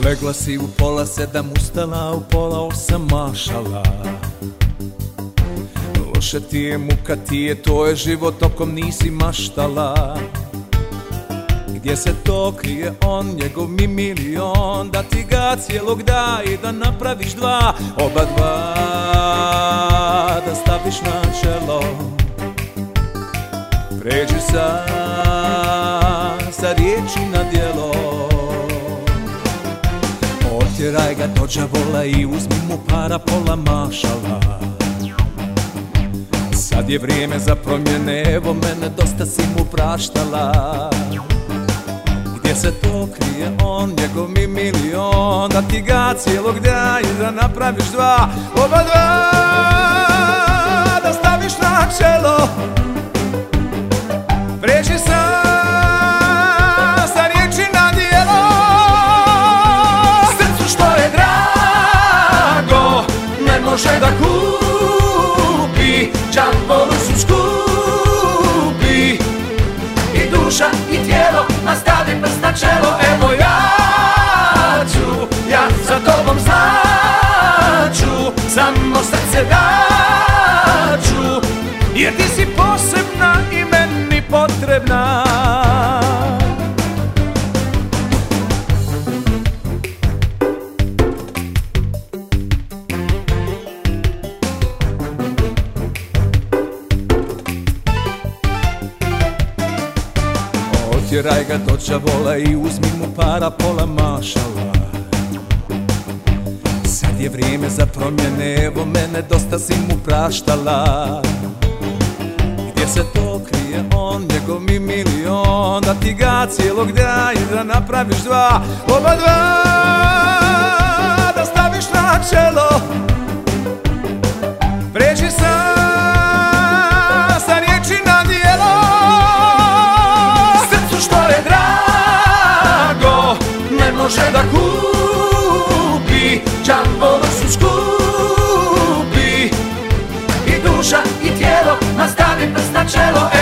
Legla si u 6:30, ustala u 7:30, mašala. Loše ti je, muka ti je, to je život o kom nisi maštala. Gdje se to krije on, njegov mi milion, da ti ga cijelog da i da napraviš dva, oba dva da staviš na čelo. Pređi sa riječi na djelo. Otjeraj ga do đavola i uzmi mu para pola, mašala. Sad je vrijeme za promjene, evo mene, dosta si mu praštala. Gdje se to krije on, njegov mi milion, da ti ga cijelog da i da napraviš dva, oba dva da staviš na čelo. Pređi sa riječi na djelo. Srcu što je drago ne može da kupi, đavolu su skupi. I duša i tijelo, a stavi prst na čelo. Evo ja za tobom značu, samo srce daću, jer ti si posebna i meni potrebna. Otjeraj ga do đavola i uzmi mu para pola, mašala. Sad je vrijeme za promjene, evo mene, dosta si mu praštala. Gdje se to krije on, njegov mi milion, da ti ga cijelog da i da napraviš dva, oba dva da staviš na čelo. Pređi sa riječi na djelo. Srcu što je drago ne može da kupi, đavolu su skupi. I duša i tijelo, a stavi prst na čelo.